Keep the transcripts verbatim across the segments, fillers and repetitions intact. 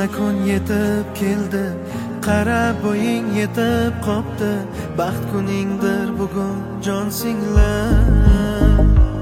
Mana kun yetib keldi, qara bo'ying yetib qopti. Baxt kuningdir bugun jon singlim.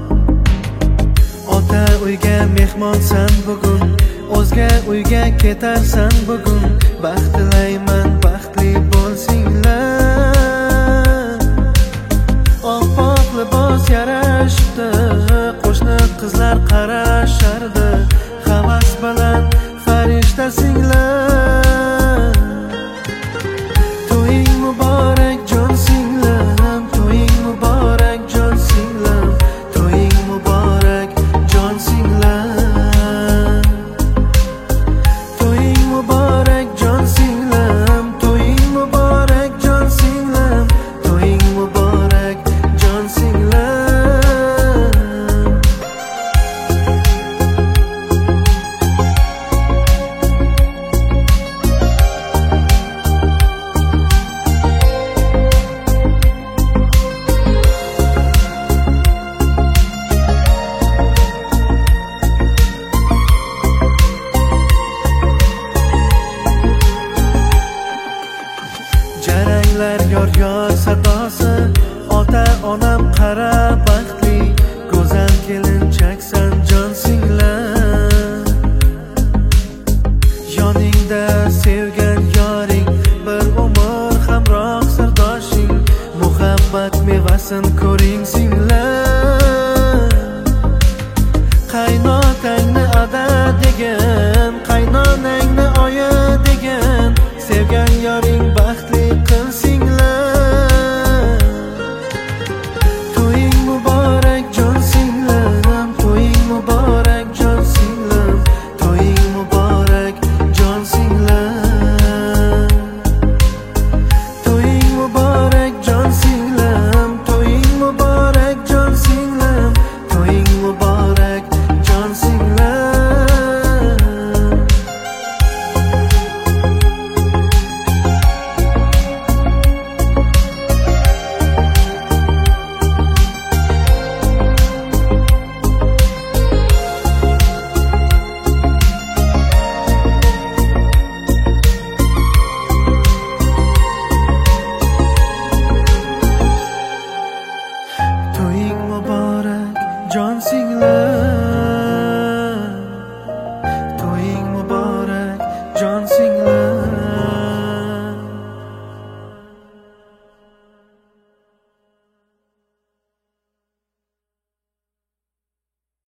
Ota uyga mehmonsan bugun, o'zga uyga ketarsan bugun. Baxt tilayman, baxtli bo'lsinglar. Oppoq libos yarashibdi, qo'shni qizlar qarashardi. Havas bilan farishta singlim. To'ying muborak jon singlim, to'ying muborak jon singlim, to'ying muborak jon singlim. To'ying muborak jon singlim, to'ying muborak jon singlim, to'ying muborak jon singlim. Jaranglar yor yor sadosi, ota onam qara baxtli, go'zal kelinchaksan jon singlim. Yoningda sevgan yoring, bir umr hamroh sirdoshing, muhabbat mevasin ko'ring singlim. Qaynotangni ada degan, qaynonangni oyi degan, sevgan yoring baxtli qilsing